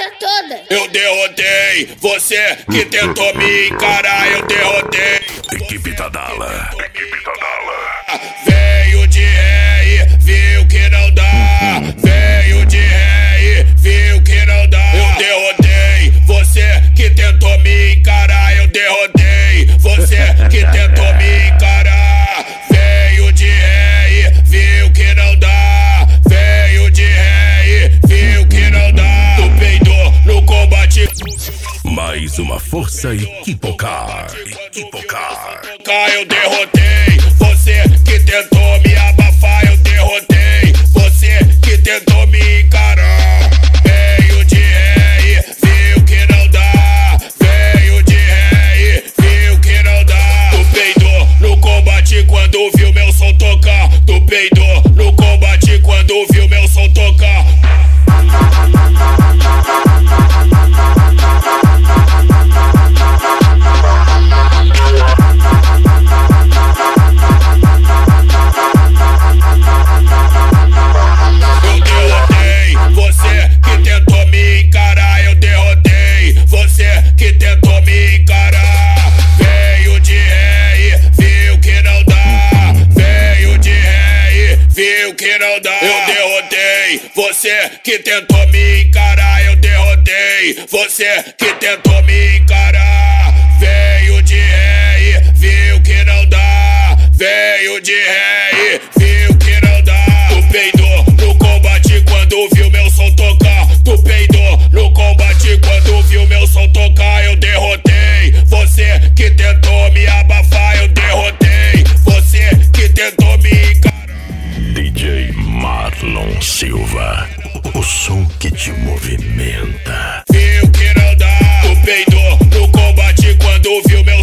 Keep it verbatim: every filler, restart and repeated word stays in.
família toda. Eu derrotei você que tentou me encarar, eu derrotei. Equipe Tadala. Equipe Tadala. Veio de ré e viu que não dá. Veio de ré e viu que não dá. Eu derrotei você que tentou me encarar, eu derrotei você que tentou me encarar. Veio de ré e viu que não dá. Veio de ré e viu que não dá. Tu peidou no combate. Mais uma força Equipocar. Equipocar. Eu derrotei você que tentou me abafar, eu derrotei você que tentou me encarar. Veio de ré e viu que não dá. Veio de ré e viu que não dá. Tu peidou no combate quando viu meu som tocar. Tu peidou no combate quando viu meu som tocar. Que não dá. Eu derrotei você que tentou me encarar, eu derrotei você que tentou me encarar. Veio de ré e viu que não dá. Veio de ré e viu que não dá. Tu peidou no combate quando viu meu som tocar. Tu peidou no combate quando viu meu som tocar. Eu derrotei você que tentou me abafar, eu derrotei você que tentou me encarar. D J Marlon Silva, o som que te movimenta. Viu que não dá. Tu peidou no combate quando viu meu